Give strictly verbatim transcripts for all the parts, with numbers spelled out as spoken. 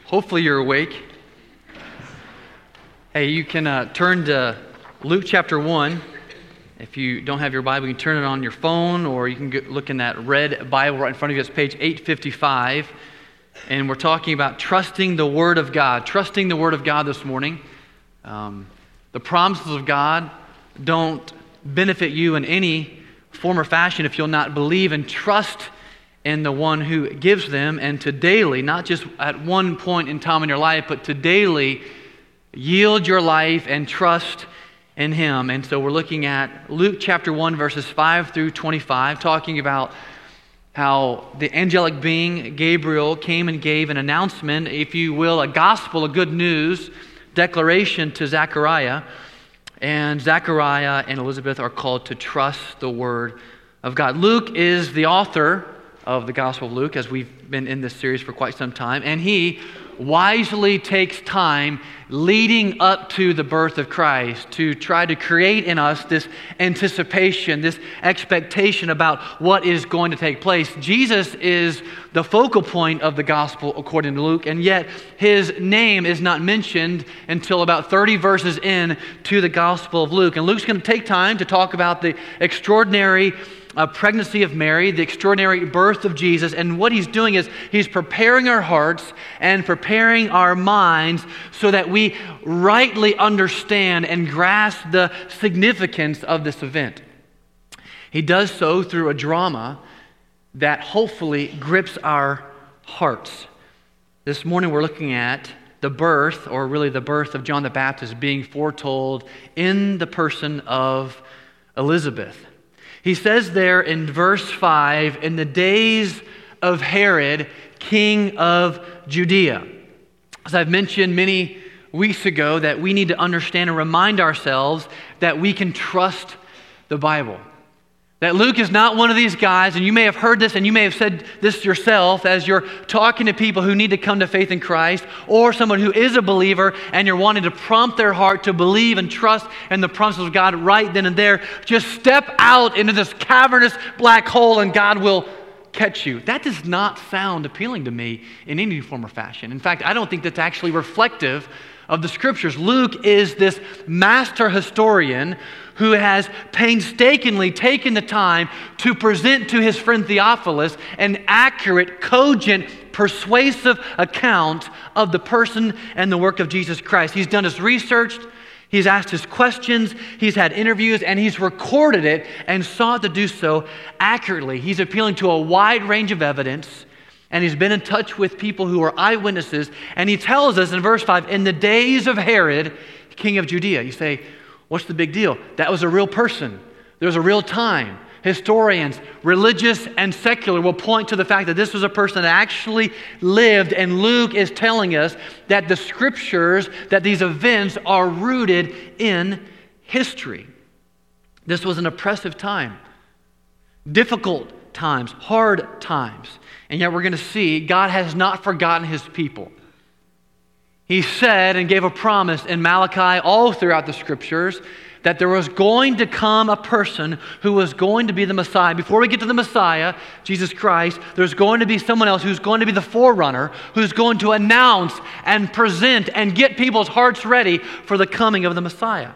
Hopefully you're awake. Hey, you can uh, turn to Luke chapter one. If you don't have your Bible, you can turn it on your phone, or you can get, look in that red Bible right in front of you. It's page eight fifty-five. And we're talking about trusting the Word of God. Trusting the Word of God this morning. Um, the promises of God don't benefit you in any form or fashion if you'll not believe and trust in the one who gives them, and to daily, not just at one point in time in your life, but to daily yield your life and trust in Him. And so we're looking at Luke chapter one, verses five through twenty-five, talking about how the angelic being, Gabriel, came and gave an announcement, if you will, a gospel, a good news declaration to Zechariah. And Zechariah and Elizabeth are called to trust the Word of God. Luke is the author of the Gospel of Luke, as we've been in this series for quite some time, and he wisely takes time leading up to the birth of Christ to try to create in us this anticipation, this expectation about what is going to take place. Jesus is the focal point of the Gospel according to Luke, and yet his name is not mentioned until about thirty verses in to the Gospel of Luke. And Luke's going to take time to talk about the extraordinary Uh, pregnancy of Mary, the extraordinary birth of Jesus, and what he's doing is he's preparing our hearts and preparing our minds so that we rightly understand and grasp the significance of this event. He does so through a drama that hopefully grips our hearts. This morning we're looking at the birth, or really the birth of John the Baptist being foretold in the person of Elizabeth. He says there in verse five, in the days of Herod, king of Judea. As I've mentioned many weeks ago, that we need to understand and remind ourselves that we can trust the Bible. That Luke is not one of these guys, and you may have heard this and you may have said this yourself as you're talking to people who need to come to faith in Christ, or someone who is a believer and you're wanting to prompt their heart to believe and trust in the promises of God right then and there. Just step out into this cavernous black hole and God will catch you. That does not sound appealing to me in any form or fashion. In fact, I don't think that's actually reflective of the Scriptures. Luke is this master historian who has painstakingly taken the time to present to his friend Theophilus an accurate, cogent, persuasive account of the person and the work of Jesus Christ. He's done his research, he's asked his questions, he's had interviews, and he's recorded it and sought to do so accurately. He's appealing to a wide range of evidence, and he's been in touch with people who are eyewitnesses, and he tells us in verse five, in the days of Herod, king of Judea. You say, what's the big deal? That was a real person. There was a real time. Historians, religious and secular, will point to the fact that this was a person that actually lived, and Luke is telling us that the Scriptures, that these events are rooted in history. This was an oppressive time, difficult times, hard times, and yet we're going to see God has not forgotten His people. He said and gave a promise in Malachi, all throughout the Scriptures, that there was going to come a person who was going to be the Messiah. Before we get to the Messiah, Jesus Christ, there's going to be someone else who's going to be the forerunner, who's going to announce and present and get people's hearts ready for the coming of the Messiah.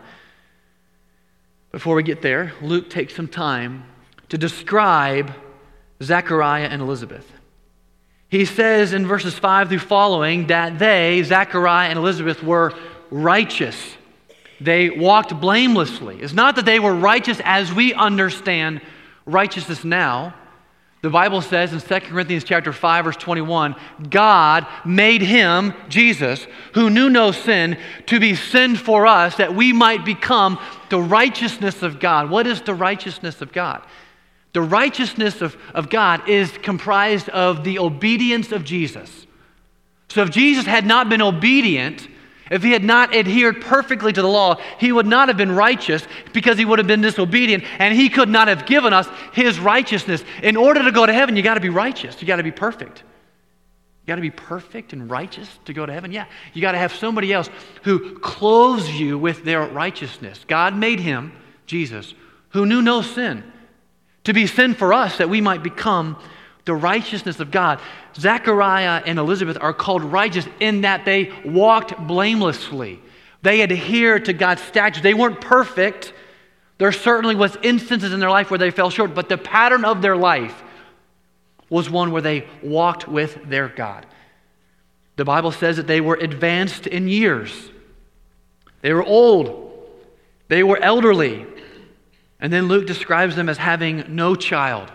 Before we get there, Luke takes some time to describe Zechariah and Elizabeth. He says in verses five through following that they, Zechariah and Elizabeth, were righteous. They walked blamelessly. It's not that they were righteous as we understand righteousness now. The Bible says in Second Corinthians chapter five, verse twenty-one, God made him, Jesus, who knew no sin, to be sin for us, that we might become the righteousness of God. What is the righteousness of God? The righteousness of, of God is comprised of the obedience of Jesus. So if Jesus had not been obedient, if he had not adhered perfectly to the law, he would not have been righteous, because he would have been disobedient, and he could not have given us his righteousness. In order to go to heaven, you got to be righteous. You got to be perfect. You got to be perfect and righteous to go to heaven. Yeah, you got to have somebody else who clothes you with their righteousness. God made him, Jesus, who knew no sin, to be sin for us, that we might become the the righteousness of God. Zechariah and Elizabeth are called righteous in that they walked blamelessly. They adhered to God's statutes. They weren't perfect. There certainly was instances in their life where they fell short, but the pattern of their life was one where they walked with their God. The Bible says that they were advanced in years. They were old. They were elderly. And then Luke describes them as having no child.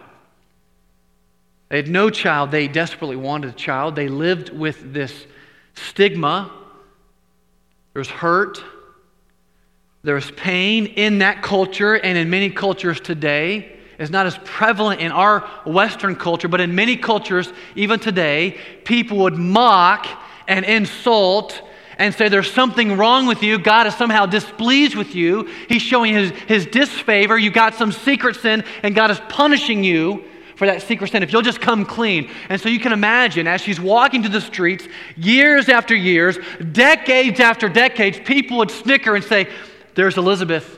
They had no child. They desperately wanted a child. They lived with this stigma. There was hurt. There was pain in that culture and in many cultures today. It's not as prevalent in our Western culture, but in many cultures, even today, people would mock and insult and say there's something wrong with you. God is somehow displeased with you. He's showing his, his disfavor. You got some secret sin, and God is punishing you for that secret sin if you'll just come clean. And so you can imagine as she's walking to the streets, years after years, decades after decades, people would snicker and say, there's Elizabeth,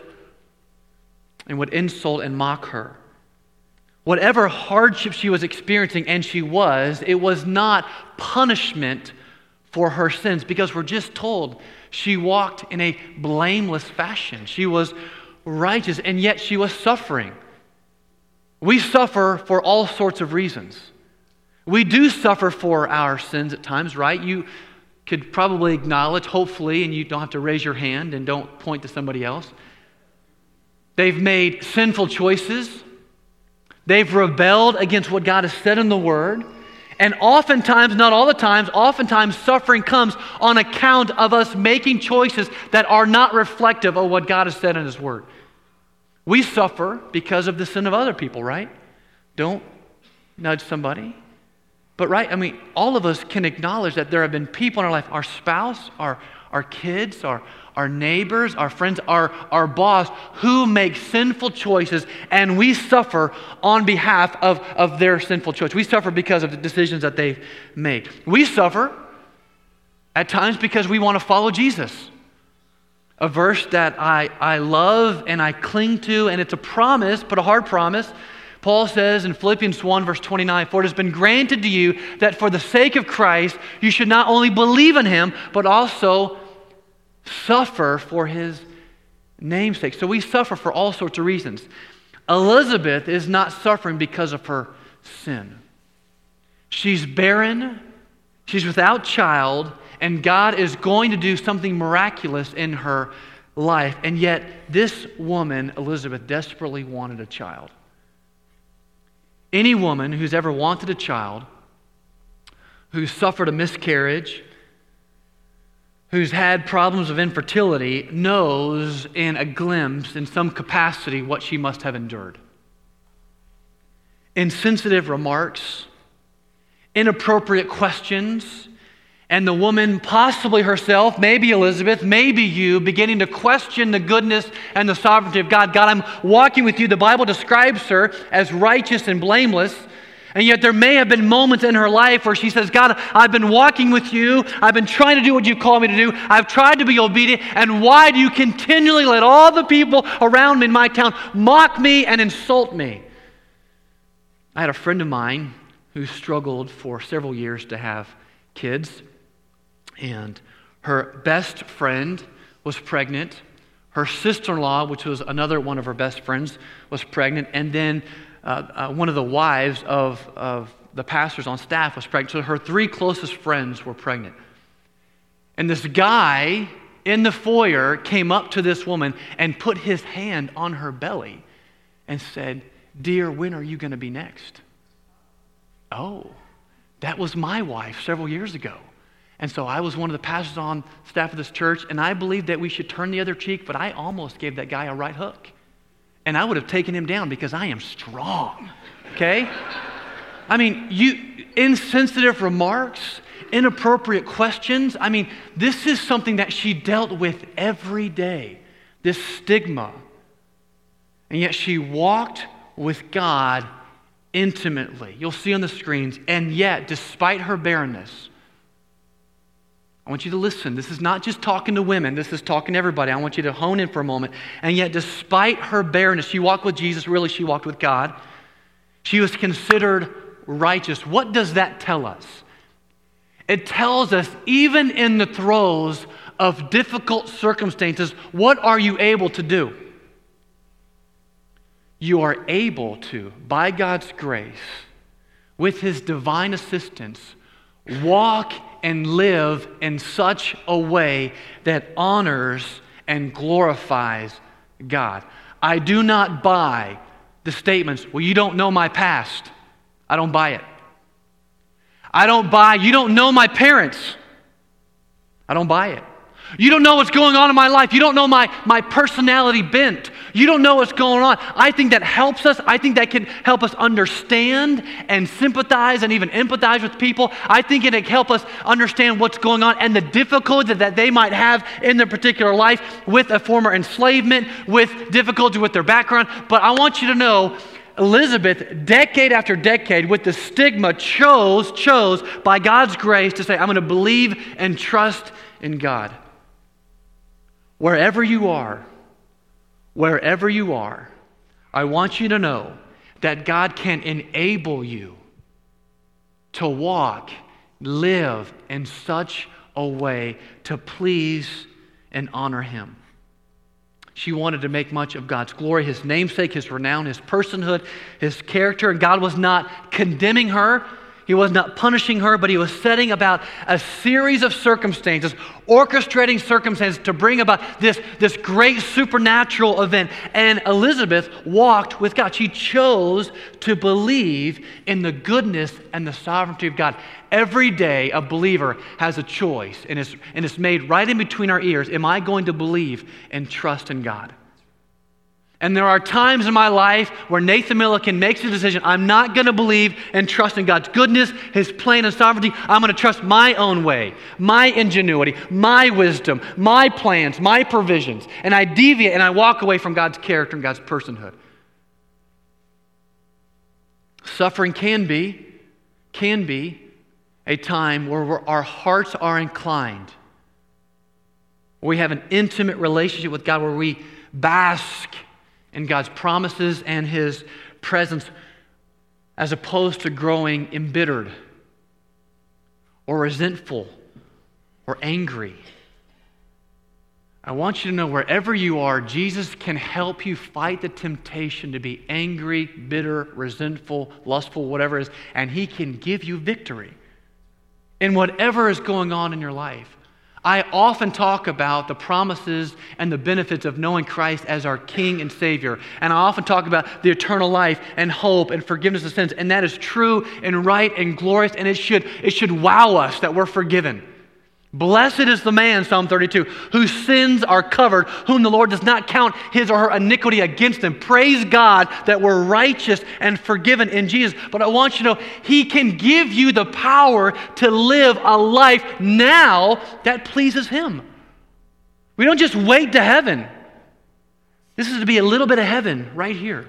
and would insult and mock her. Whatever hardship she was experiencing, and she was, it was not punishment for her sins, because we're just told she walked in a blameless fashion. She was righteous, and yet she was suffering. We suffer for all sorts of reasons. We do suffer for our sins at times, right? You could probably acknowledge, hopefully, and you don't have to raise your hand and don't point to somebody else. They've made sinful choices. They've rebelled against what God has said in the Word. And oftentimes, not all the times, oftentimes suffering comes on account of us making choices that are not reflective of what God has said in His Word. We suffer because of the sin of other people, right? Don't nudge somebody. But right, I mean, all of us can acknowledge that there have been people in our life, our spouse, our, our kids, our, our neighbors, our friends, our, our boss, who make sinful choices, and we suffer on behalf of, of their sinful choice. We suffer because of the decisions that they've made. We suffer at times because we want to follow Jesus. A verse that I, I love and I cling to, and it's a promise, but a hard promise. Paul says in Philippians one, verse twenty-nine, for it has been granted to you that for the sake of Christ, you should not only believe in Him, but also suffer for His name's sake. So we suffer for all sorts of reasons. Elizabeth is not suffering because of her sin. She's barren, she's without child, and God is going to do something miraculous in her life. And yet, this woman, Elizabeth, desperately wanted a child. Any woman who's ever wanted a child, who's suffered a miscarriage, who's had problems of infertility, knows in a glimpse, in some capacity, what she must have endured. Insensitive remarks, inappropriate questions, and the woman, possibly herself, maybe Elizabeth, maybe you, beginning to question the goodness and the sovereignty of God. God, I'm walking with you. The Bible describes her as righteous and blameless. And yet there may have been moments in her life where she says, God, I've been walking with you. I've been trying to do what you call me to do. I've tried to be obedient. And why do you continually let all the people around me in my town mock me and insult me? I had a friend of mine who struggled for several years to have kids. And her best friend was pregnant. Her sister-in-law, which was another one of her best friends, was pregnant. And then uh, uh, one of the wives of, of the pastors on staff was pregnant. So her three closest friends were pregnant. And this guy in the foyer came up to this woman and put his hand on her belly and said, dear, when are you going to be next? Oh, that was my wife several years ago. And so I was one of the pastors on staff of this church, and I believed that we should turn the other cheek, but I almost gave that guy a right hook. And I would have taken him down because I am strong, okay? I mean, you insensitive remarks, inappropriate questions. I mean, this is something that she dealt with every day, this stigma. And yet she walked with God intimately. You'll see on the screens. And yet, despite her barrenness, I want you to listen. This is not just talking to women. This is talking to everybody. I want you to hone in for a moment. And yet, despite her barrenness, she walked with Jesus. Really, she walked with God. She was considered righteous. What does that tell us? It tells us, even in the throes of difficult circumstances, what are you able to do? You are able to, by God's grace, with His divine assistance, walk and live in such a way that honors and glorifies God. I do not buy the statements, well, you don't know my past. I don't buy it. I don't buy, you don't know my parents. I don't buy it. You don't know what's going on in my life. You don't know my, my personality bent. You don't know what's going on. I think that helps us. I think that can help us understand and sympathize and even empathize with people. I think it can help us understand what's going on and the difficulty that they might have in their particular life with a former enslavement, with difficulty with their background. But I want you to know, Elizabeth, decade after decade, with the stigma, chose, chose by God's grace to say, I'm going to believe and trust in God. Wherever you are, wherever you are, I want you to know that God can enable you to walk, live in such a way to please and honor Him. She wanted to make much of God's glory, His namesake, His renown, His personhood, His character, and God was not condemning her. He was not punishing her, but He was setting about a series of circumstances, orchestrating circumstances to bring about this, this great supernatural event. And Elizabeth walked with God. She chose to believe in the goodness and the sovereignty of God. Every day, a believer has a choice, and it's, and it's made right in between our ears. Am I going to believe and trust in God? And there are times in my life where Nathan Milliken makes a decision. I'm not going to believe and trust in God's goodness, His plan and sovereignty. I'm going to trust my own way, my ingenuity, my wisdom, my plans, my provisions. And I deviate and I walk away from God's character and God's personhood. Suffering can be, can be a time where we're, our hearts are inclined. Where we have an intimate relationship with God, where we bask in God's promises and His presence, as opposed to growing embittered or resentful or angry. I want you to know, wherever you are, Jesus can help you fight the temptation to be angry, bitter, resentful, lustful, whatever it is, and He can give you victory in whatever is going on in your life. I often talk about the promises and the benefits of knowing Christ as our King and Savior. And I often talk about the eternal life and hope and forgiveness of sins. And that is true and right and glorious, and it should, it should wow us that we're forgiven. Blessed is the man, Psalm thirty-two, whose sins are covered, whom the Lord does not count his or her iniquity against them. Praise God that we're righteous and forgiven in Jesus. But I want you to know, He can give you the power to live a life now that pleases Him. We don't just wait to heaven. This is to be a little bit of heaven right here.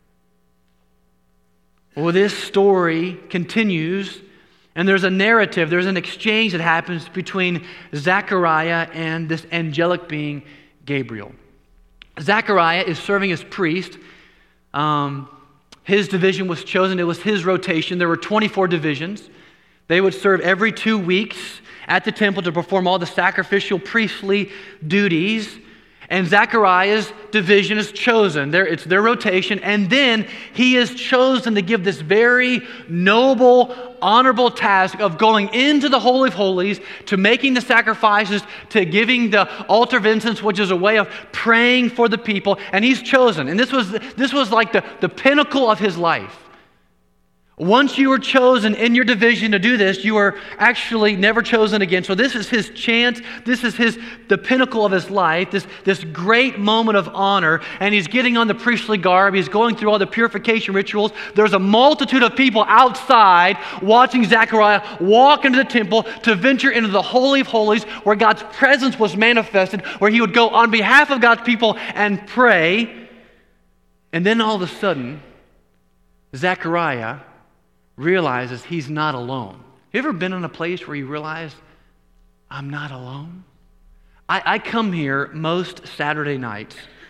Well, this story continues. And there's a narrative, there's an exchange that happens between Zechariah and this angelic being, Gabriel. Zechariah is serving as priest. Um, his division was chosen. It was his rotation. There were twenty-four divisions. They would serve every two weeks at the temple to perform all the sacrificial priestly duties. And Zechariah's division is chosen. There, it's their rotation. And then he is chosen to give this very noble, honorable task of going into the Holy of Holies, to making the sacrifices, to giving the altar of incense, which is a way of praying for the people. And he's chosen. And this was, this was like the, the pinnacle of his life. Once you were chosen in your division to do this, you were actually never chosen again. So this is his chance. This is his the pinnacle of his life, this, this great moment of honor. And he's getting on the priestly garb. He's going through all the purification rituals. There's a multitude of people outside watching Zechariah walk into the temple to venture into the Holy of Holies, where God's presence was manifested, where he would go on behalf of God's people and pray. And then all of a sudden, Zechariah realizes he's not alone. You ever been in a place where you realize, I'm not alone? I, I come here most Saturday nights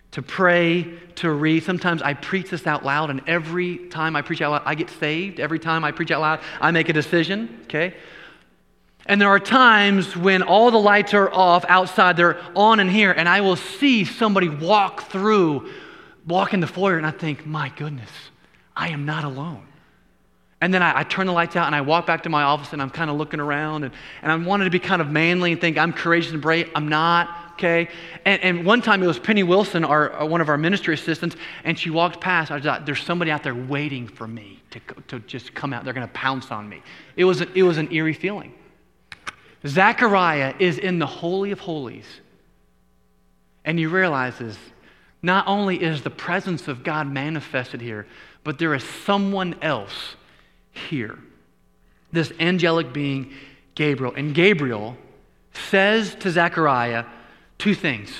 to pray, to read. Sometimes I preach this out loud, and every time I preach out loud, I get saved. Every time I preach out loud, I make a decision, okay? And there are times when all the lights are off outside, they're on in here, and I will see somebody walk through, walk in the foyer, and I think, my goodness, I am not alone. And then I, I turn the lights out, and I walk back to my office, and I'm kind of looking around, and, and I wanted to be kind of manly and think I'm courageous and brave. I'm not, okay? And, and one time it was Penny Wilson, our, our one of our ministry assistants, and she walked past. I thought, there's somebody out there waiting for me to, to just come out. They're going to pounce on me. It was, it was an eerie feeling. Zechariah is in the Holy of Holies, and he realizes not only is the presence of God manifested here, but there is someone else here. This angelic being, Gabriel. And Gabriel says to Zechariah two things.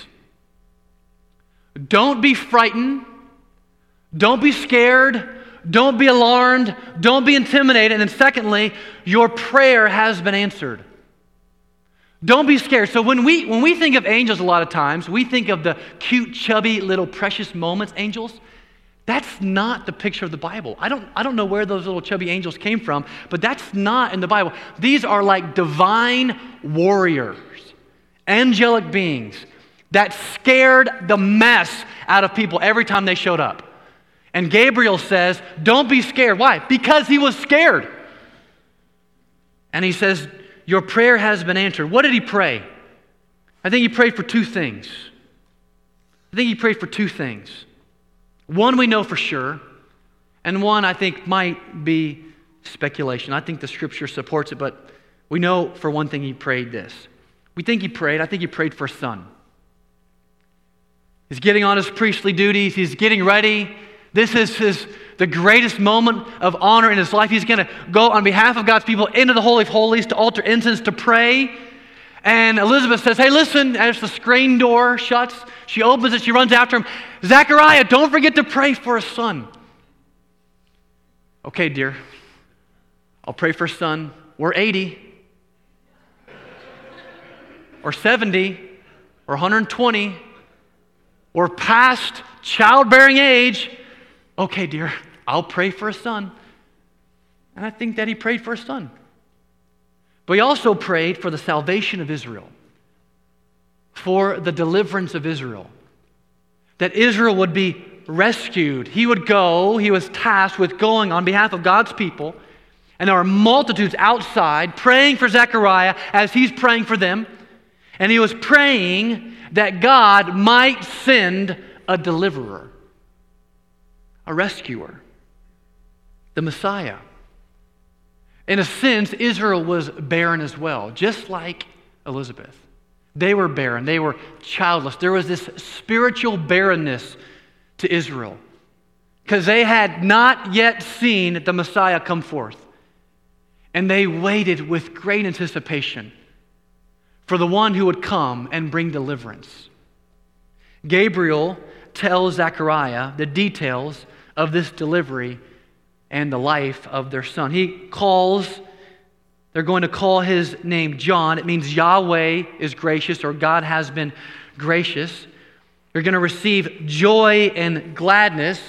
Don't be frightened. Don't be scared. Don't be alarmed. Don't be intimidated. And then secondly, your prayer has been answered. Don't be scared. So when we when we think of angels a lot of times, we think of the cute, chubby, little precious moments angels. That's not the picture of the Bible. I don't I don't know where those little chubby angels came from, but that's not in the Bible. These are like divine warriors, angelic beings that scared the mess out of people every time they showed up. And Gabriel says, don't be scared. Why? Because he was scared. And he says, your prayer has been answered. What did he pray? I think he prayed for two things. I think he prayed for two things. One we know for sure, and one I think might be speculation. I think the scripture supports it, but we know for one thing he prayed this. We think he prayed, I think he prayed for a son. He's getting on his priestly duties, he's getting ready. This is his the greatest moment of honor in his life. He's going to go on behalf of God's people into the Holy of Holies to altar incense, to pray. And Elizabeth says, hey, listen, as the screen door shuts, she opens it, she runs after him. Zechariah, don't forget to pray for a son. Okay, dear, I'll pray for a son. We're eighty, or seventy, or one hundred twenty, or past childbearing age. Okay, dear, I'll pray for a son. And I think that he prayed for a son. But he also prayed for the salvation of Israel, for the deliverance of Israel, that Israel would be rescued. He would go, he was tasked with going on behalf of God's people, and there are multitudes outside praying for Zechariah as he's praying for them, and he was praying that God might send a deliverer, a rescuer, the Messiah. In a sense, Israel was barren as well, just like Elizabeth. They were barren. They were childless. There was this spiritual barrenness to Israel because they had not yet seen the Messiah come forth. And they waited with great anticipation for the one who would come and bring deliverance. Gabriel tells Zechariah the details of this delivery and the life of their son. He calls, they're going to call his name John. It means Yahweh is gracious, or God has been gracious. You're going to receive joy and gladness.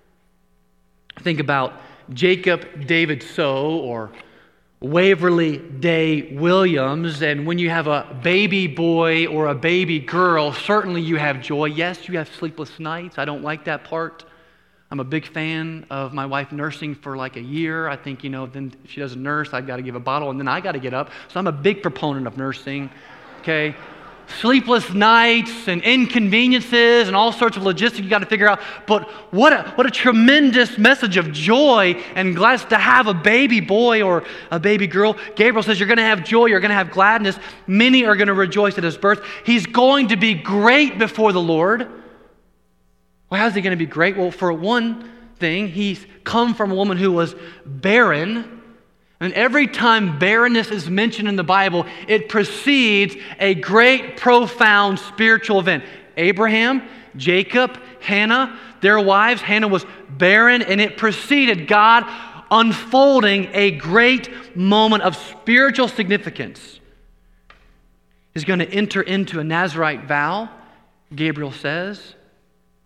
Think about Jacob David So, or Waverly Day Williams, and when you have a baby boy or a baby girl, certainly you have joy. Yes, you have sleepless nights. I don't like that part. I'm a big fan of my wife nursing for like a year. I think, you know, then if she doesn't nurse, I've got to give a bottle, and then I got to get up. So I'm a big proponent of nursing, okay? Sleepless nights and inconveniences and all sorts of logistics you got to figure out. But what a, what a tremendous message of joy and gladness to have a baby boy or a baby girl. Gabriel says you're going to have joy, you're going to have gladness. Many are going to rejoice at his birth. He's going to be great before the Lord. Well, how's he going to be great? Well, for one thing, he's come from a woman who was barren. And every time barrenness is mentioned in the Bible, it precedes a great, profound spiritual event. Abraham, Jacob, Hannah, their wives. Hannah was barren, and it preceded God unfolding a great moment of spiritual significance. He's going to enter into a Nazirite vow, Gabriel says.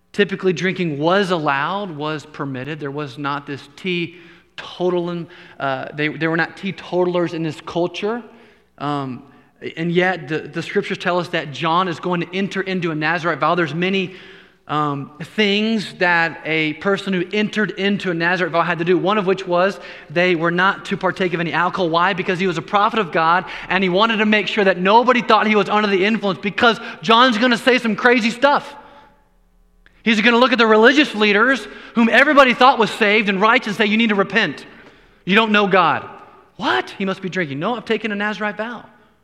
Typically, drinking was allowed, was permitted. There was not this teetotaling. Uh, they, they were not teetotalers in this culture. Um, and yet, the, the scriptures tell us that John is going to enter into a Nazirite vow. There's many um, things that a person who entered into a Nazirite vow had to do, one of which was they were not to partake of any alcohol. Why? Because he was a prophet of God, and he wanted to make sure that nobody thought he was under the influence, because John's going to say some crazy stuff. He's going to look at the religious leaders whom everybody thought was saved and righteous and say, you need to repent. You don't know God. What? He must be drinking. No, I've taken a Nazirite vow.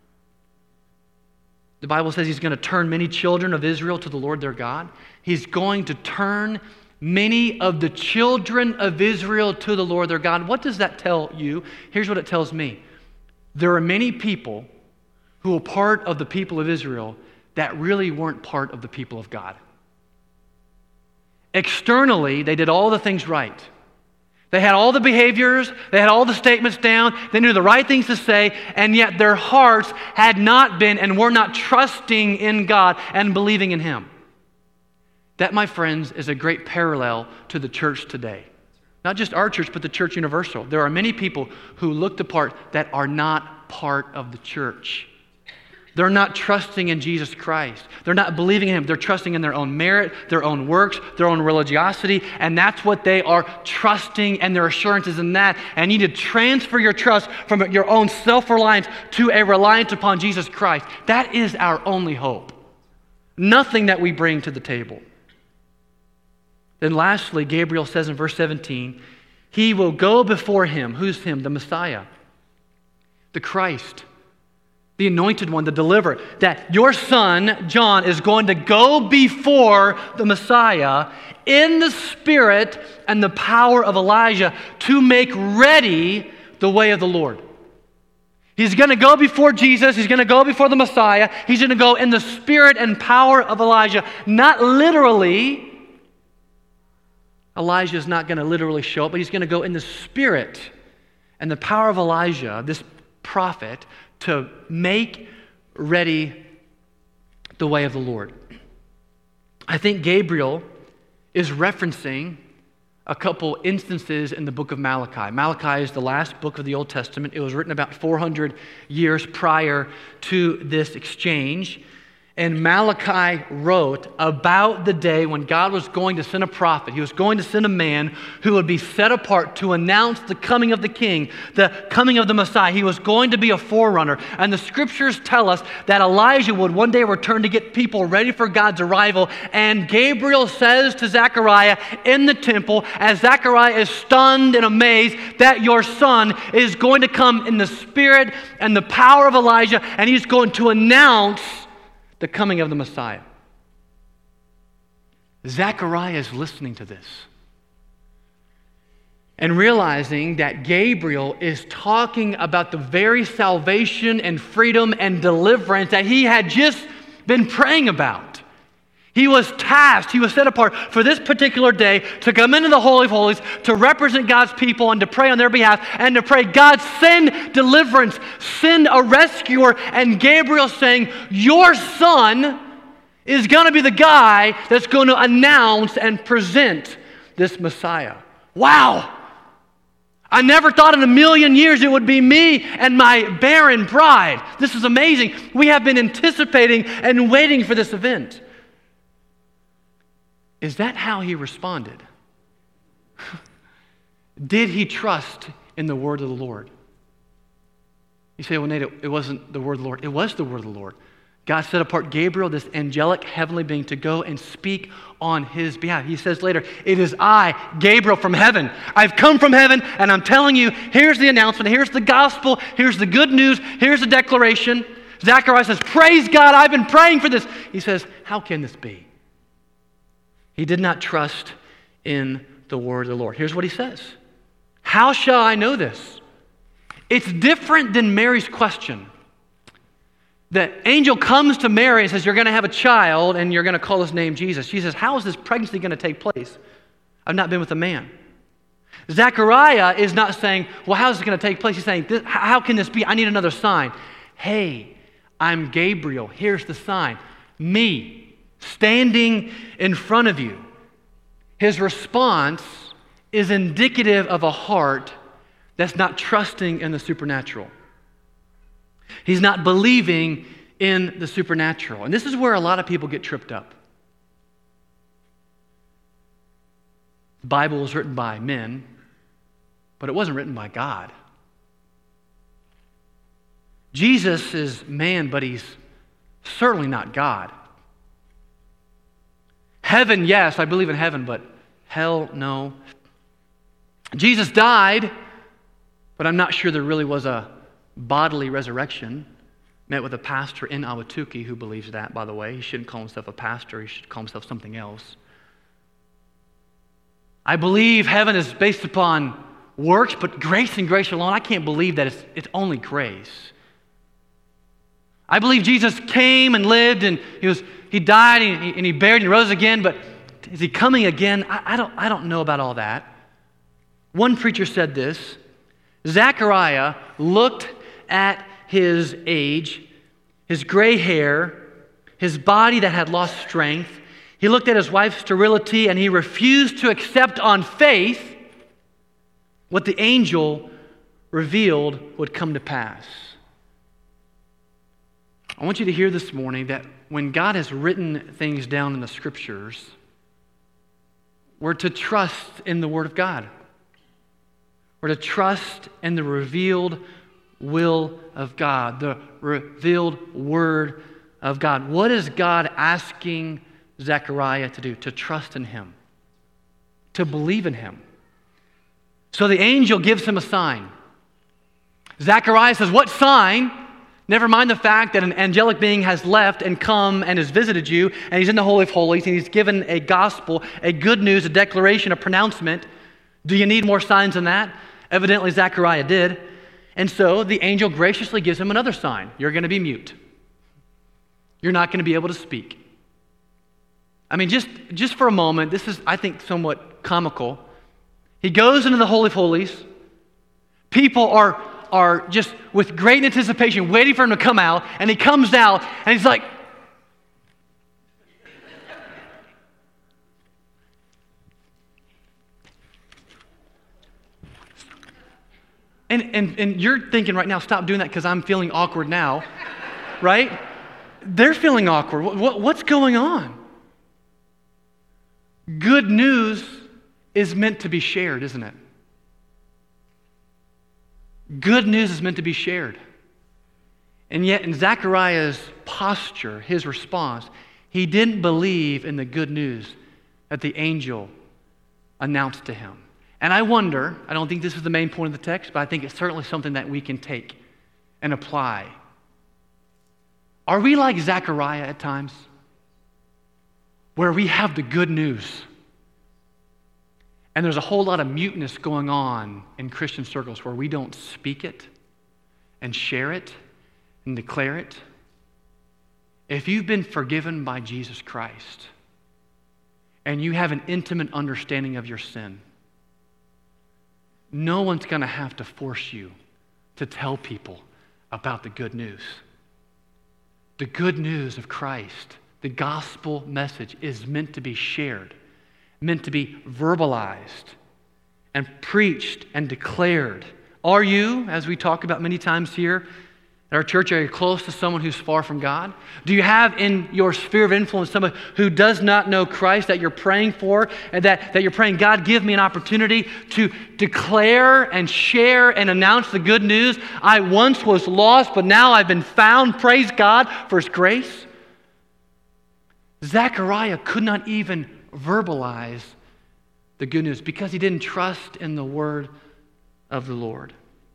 The Bible says he's going to turn many children of Israel to the Lord their God. He's going to turn many of the children of Israel to the Lord their God. What does that tell you? Here's what it tells me. There are many people who were part of the people of Israel that really weren't part of the people of God. Externally, they did all the things right. They had all the behaviors, they had all the statements down, they knew the right things to say, and yet their hearts had not been and were not trusting in God and believing in Him. That, my friends, is a great parallel to the church today. Not just our church, but the church universal. There are many people who look the part that are not part of the church. They're not trusting in Jesus Christ. They're not believing in Him. They're trusting in their own merit, their own works, their own religiosity, and that's what they are trusting, and their assurance is in that. And you need to transfer your trust from your own self-reliance to a reliance upon Jesus Christ. That is our only hope. Nothing that we bring to the table. Then lastly, Gabriel says in verse seventeen, He will go before Him. Who's Him? The Messiah, the Christ, the anointed one, the deliverer, that your son, John, is going to go before the Messiah in the spirit and the power of Elijah to make ready the way of the Lord. He's going to go before Jesus. He's going to go before the Messiah. He's going to go in the spirit and power of Elijah. Not literally. Elijah is not going to literally show up, but he's going to go in the spirit and the power of Elijah, this prophet, to make ready the way of the Lord. I think Gabriel is referencing a couple instances in the book of Malachi. Malachi is the last book of the Old Testament. It was written about four hundred years prior to this exchange. And Malachi wrote about the day when God was going to send a prophet. He was going to send a man who would be set apart to announce the coming of the King, the coming of the Messiah. He was going to be a forerunner. And the scriptures tell us that Elijah would one day return to get people ready for God's arrival. And Gabriel says to Zechariah in the temple, as Zechariah is stunned and amazed, that your son is going to come in the spirit and the power of Elijah, and he's going to announce the coming of the Messiah. Zechariah is listening to this and realizing that Gabriel is talking about the very salvation and freedom and deliverance that he had just been praying about. He was tasked, he was set apart for this particular day to come into the Holy of Holies, to represent God's people and to pray on their behalf, and to pray, God, send deliverance, send a rescuer. And Gabriel saying, your son is going to be the guy that's going to announce and present this Messiah. Wow! I never thought in a million years it would be me and my barren bride. This is amazing. We have been anticipating and waiting for this event. Is that how he responded? Did he trust in the word of the Lord? You say, well, Nate, it, it wasn't the word of the Lord. It was the word of the Lord. God set apart Gabriel, this angelic heavenly being, to go and speak on his behalf. He says later, it is I, Gabriel from heaven. I've come from heaven, and I'm telling you, here's the announcement, here's the gospel, here's the good news, here's the declaration. Zechariah says, praise God, I've been praying for this. He says, how can this be? He did not trust in the word of the Lord. Here's what he says. How shall I know this? It's different than Mary's question. The angel comes to Mary and says, you're going to have a child and you're going to call his name Jesus. She says, how is this pregnancy going to take place? I've not been with a man. Zechariah is not saying, well, how is this going to take place? He's saying, how can this be? I need another sign. Hey, I'm Gabriel. Here's the sign. Me. Standing in front of you. his response is indicative of a heart that's not trusting in the supernatural. He's not believing in the supernatural. And this is where a lot of people get tripped up. The Bible was written by men, but it wasn't written by God. Jesus is man, but he's certainly not God. Heaven, yes, I believe in heaven, but hell, no. Jesus died, but I'm not sure there really was a bodily resurrection. Met with a pastor in Ahwatukee who believes that, by the way. He shouldn't call himself a pastor. He should call himself something else. I believe heaven is based upon works, but grace and grace alone. I can't believe that it's, it's only grace. I believe Jesus came and lived, and he was he died, and he, and he buried, and he rose again, but is he coming again? I, I, don't, I don't know about all that. One preacher said this: Zechariah looked at his age, his gray hair, his body that had lost strength. He looked at his wife's sterility, and he refused to accept on faith what the angel revealed would come to pass. I want you to hear this morning that when God has written things down in the Scriptures, we're to trust in the Word of God. We're to trust in the revealed will of God, the revealed Word of God. What is God asking Zechariah to do? To trust in Him, to believe in Him. So the angel gives him a sign. Zechariah says, "What sign? Never mind the fact that an angelic being has left and come and has visited you, and he's in the Holy of Holies, and he's given a gospel, a good news, a declaration, a pronouncement. Do you need more signs than that?" Evidently, Zechariah did. And so the angel graciously gives him another sign. You're going to be mute. You're not going to be able to speak. I mean, just, just for a moment, this is, I think, somewhat comical. He goes into the Holy of Holies. People are, are just with great anticipation waiting for him to come out, and he comes out, and he's like, And, and, and you're thinking right now, stop doing that because I'm feeling awkward now, right? They're feeling awkward. What, what's going on? Good news is meant to be shared, isn't it? Good news is meant to be shared. And yet in Zechariah's posture, his response, he didn't believe in the good news that the angel announced to him. And I wonder, I don't think this is the main point of the text, but I think it's certainly something that we can take and apply. Are we like Zechariah at times? Where we have the good news, and there's a whole lot of muteness going on in Christian circles where we don't speak it and share it and declare it. If you've been forgiven by Jesus Christ and you have an intimate understanding of your sin, no one's going to have to force you to tell people about the good news. The good news of Christ, the gospel message, is meant to be shared, meant to be verbalized and preached and declared. Are you, as we talk about many times here at our church, are you close to someone who's far from God? Do you have in your sphere of influence someone who does not know Christ that you're praying for, and that, that you're praying, God, give me an opportunity to declare and share and announce the good news? I once was lost, but now I've been found. Praise God for His grace. Zechariah could not even verbalize the good news because he didn't trust in the word of the Lord.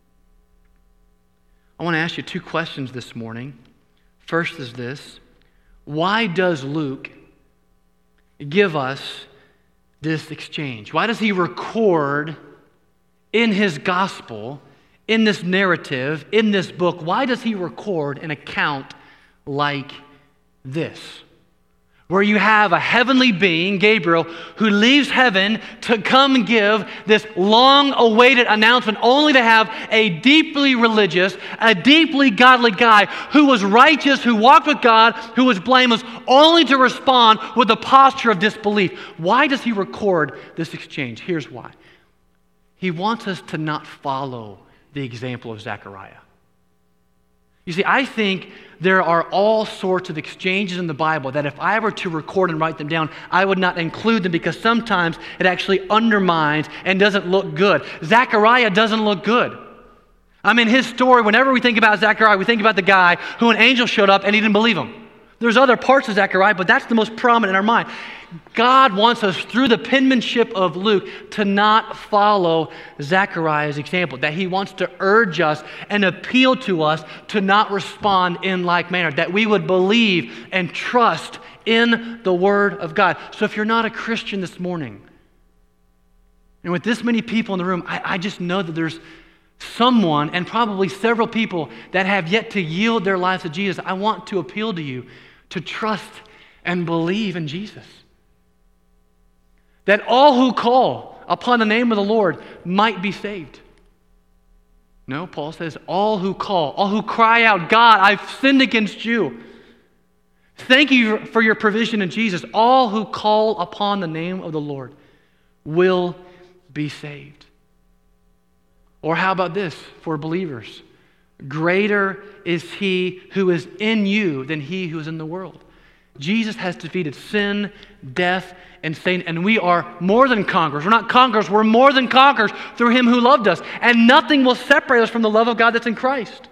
I want to ask you two questions this morning. First is this: why does Luke give us this exchange? Why does he record in his gospel, in this narrative, in this book, why does he record an account like this? where you have a heavenly being, Gabriel, who leaves heaven to come and give this long-awaited announcement, only to have a deeply religious, a deeply godly guy who was righteous, who walked with God, who was blameless, only to respond with a posture of disbelief. Why does he record this exchange? Here's why. He wants us to not follow the example of Zechariah. You see, I think there are all sorts of exchanges in the Bible that if I were to record and write them down, I would not include them because sometimes it actually undermines and doesn't look good. Zechariah doesn't look good. I mean, his story, whenever we think about Zechariah, we think about the guy who an angel showed up and he didn't believe him. There's other parts of Zechariah, but that's the most prominent in our mind. God wants us, through the penmanship of Luke, to not follow Zechariah's example, that he wants to urge us and appeal to us to not respond in like manner, that we would believe and trust in the Word of God. So if you're not a Christian this morning, and with this many people in the room, I, I just know that there's someone, and probably several people, that have yet to yield their lives to Jesus. I want to appeal to you to trust and believe in Jesus. That all who call upon the name of the Lord might be saved. No, Paul says, all who call, all who cry out, God, I've sinned against you. Thank you for your provision in Jesus. All who call upon the name of the Lord will be saved. Or how about this for believers? Greater is he who is in you than he who is in the world. Jesus has defeated sin, death, and Satan, and we are more than conquerors. We're not conquerors, we're more than conquerors through him who loved us. And nothing will separate us from the love of God that's in Christ.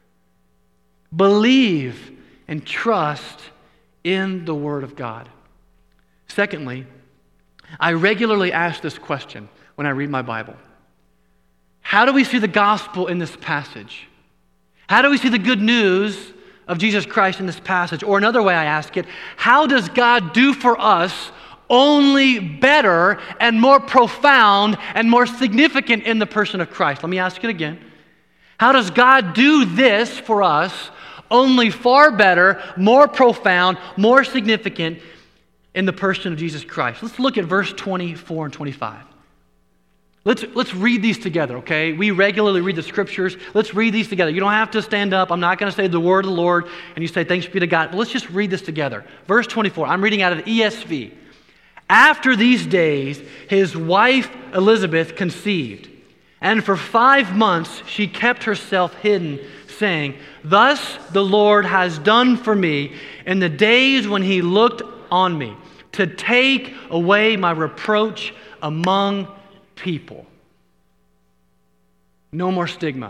Believe and trust in the Word of God. Secondly, I regularly ask this question when I read my Bible. How do we see the gospel in this passage? How do we see the good news of Jesus Christ in this passage? Or another way I ask it, how does God do for us only better and more profound and more significant in the person of Christ? Let me ask it again. How does God do this for us only far better, more profound, more significant in the person of Jesus Christ? Let's look at verse twenty-four and twenty-five. Let's, let's read these together, okay? We regularly read the scriptures. Let's read these together. You don't have to stand up. I'm not going to say the word of the Lord and you say thanks be to God. But let's just read this together. Verse twenty-four, I'm reading out of the E S V. After these days, his wife Elizabeth conceived, and for five months she kept herself hidden, saying, thus the Lord has done for me in the days when he looked on me, to take away my reproach among people. No more stigma.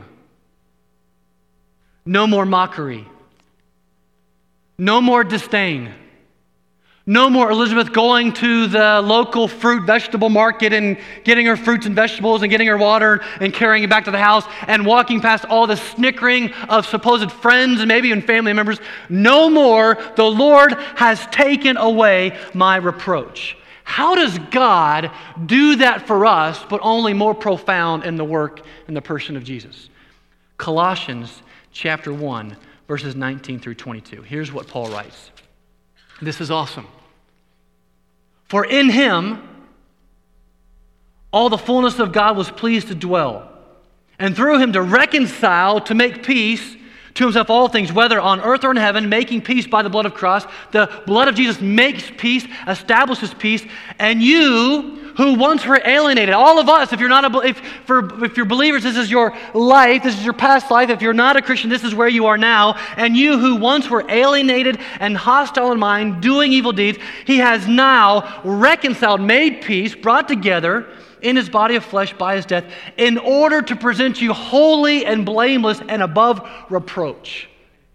No more mockery. No more disdain. No more Elizabeth going to the local fruit vegetable market and getting her fruits and vegetables and getting her water and carrying it back to the house and walking past all the snickering of supposed friends and maybe even family members. No more, the Lord has taken away my reproach. How does God do that for us, but only more profound in the work and the person of Jesus? Colossians chapter one, verses nineteen through twenty-two. Here's what Paul writes. This is awesome. For in him, all the fullness of God was pleased to dwell, and through him to reconcile, to make peace, to himself all things, whether on earth or in heaven, making peace by the blood of Christ. The blood of Jesus makes peace, establishes peace, and you who once were alienated, all of us, if you're not a, if for if you're believers, this is your life, this is your past life. If you're not a Christian, this is where you are now. And you who once were alienated and hostile in mind, doing evil deeds, he has now reconciled, made peace, brought together in his body of flesh by his death, in order to present you holy and blameless and above reproach.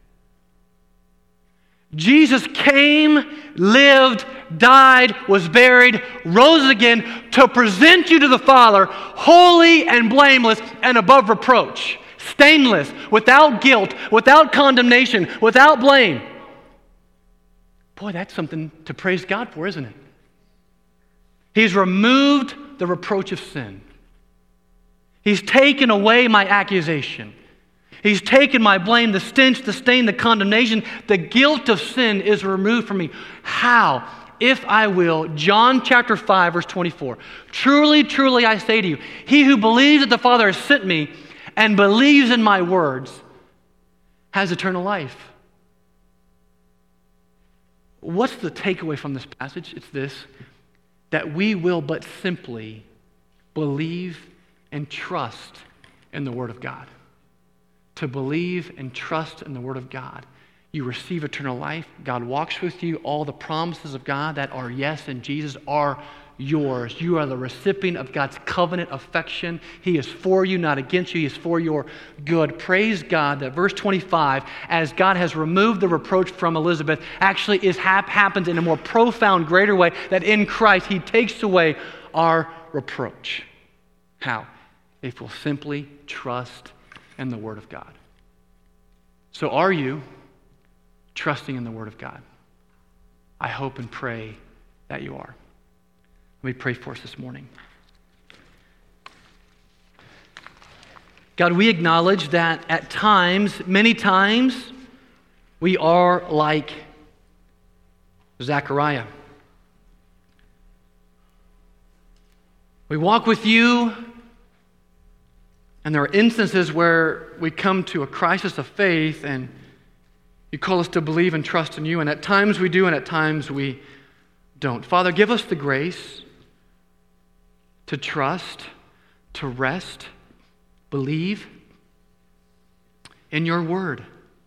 Jesus came, lived, died, was buried, rose again to present you to the Father holy and blameless and above reproach, stainless, without guilt, without condemnation, without blame. Boy, that's something to praise God for, isn't it? He's removed the reproach of sin. He's taken away my accusation. He's taken my blame, the stench, the stain, the condemnation, the guilt of sin is removed from me. How? If I will, John chapter five, verse twenty-four. Truly, truly, I say to you, he who believes that the Father has sent me and believes in my words has eternal life. What's the takeaway from this passage? It's this, that we will but simply believe and trust in the Word of God. To believe and trust in the Word of God. You receive eternal life. God walks with you. All the promises of God that are yes in Jesus are yours. You are the recipient of God's covenant affection. He is for you, not against you. He is for your good. Praise God that verse twenty-five, as God has removed the reproach from Elizabeth, actually is hap- happens in a more profound, greater way, that in Christ He takes away our reproach. How? If we'll simply trust in the Word of God. So are you trusting in the Word of God? I hope and pray that you are. Let me pray for us this morning. God, we acknowledge that at times, many times, we are like Zechariah. We walk with you, and there are instances where we come to a crisis of faith, and you call us to believe and trust in you, and at times we do, and at times we don't. Father, give us the grace to trust, to rest, believe in your word.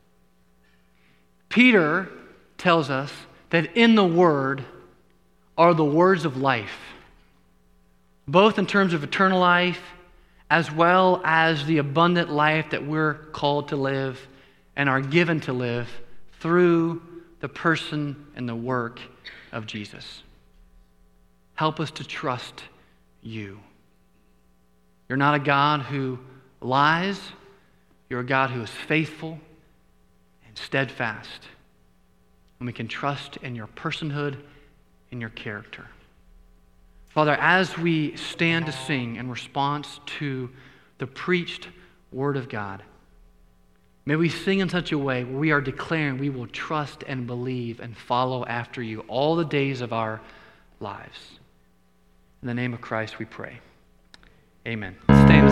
Peter tells us that in the word are the words of life, both in terms of eternal life as well as the abundant life that we're called to live and are given to live through the person and the work of Jesus. Help us to trust you. You're not a God who lies. You're a God who is faithful and steadfast. And we can trust in your personhood and your character. Father, as we stand to sing in response to the preached Word of God, may we sing in such a way where we are declaring we will trust and believe and follow after you all the days of our lives. In the name of Christ we pray. Amen. Stand.